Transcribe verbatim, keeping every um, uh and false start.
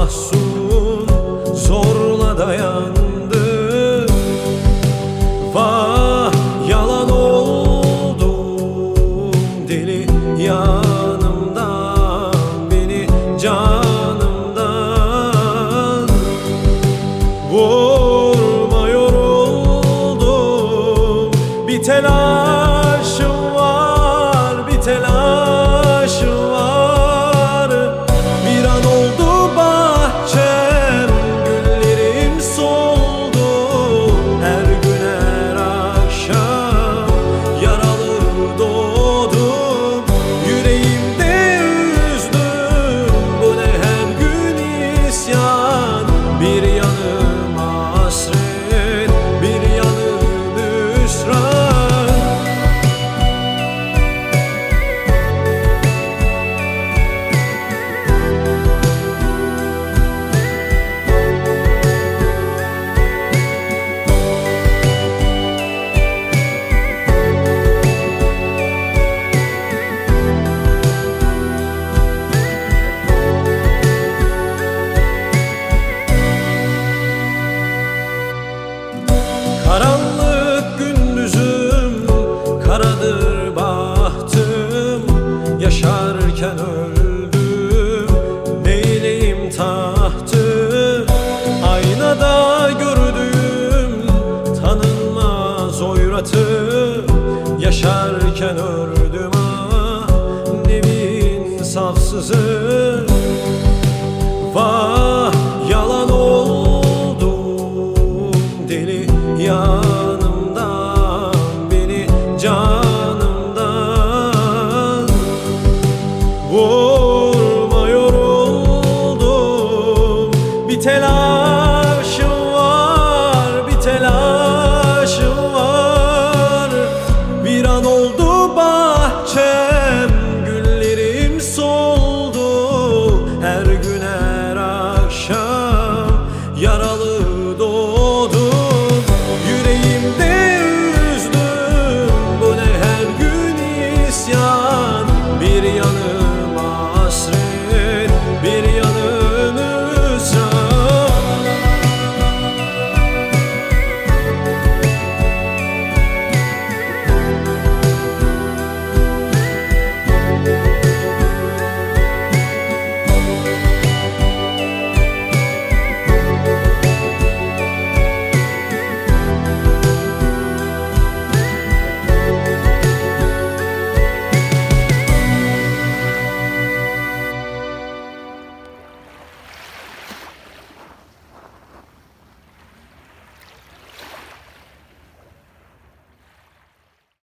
mahzun zorla dayandı. Vah yalan oldum deli yanımdan, beni canımdan vurma, yoruldum. Bir telaşım var, bir telaşım var. Bir an oldu bahçem, güllerim soldu. Her gün her akşam yaralı doğdum. Yüreğimde üzdüm, bu ne her gün isyan. Bir yanım hasret, bir yanım hüsran. Karanlık gündüzüm, karadır bahtım. Yaşarken öldüm, neyleyim tahtı. Aynada gördüğüm tanınmaz oyratı. Yaşarken öldüm ah, nevin safsızı. Vah yalan oldum deli yanımdan, beni canımdan vurma, yoruldum. Bir telaş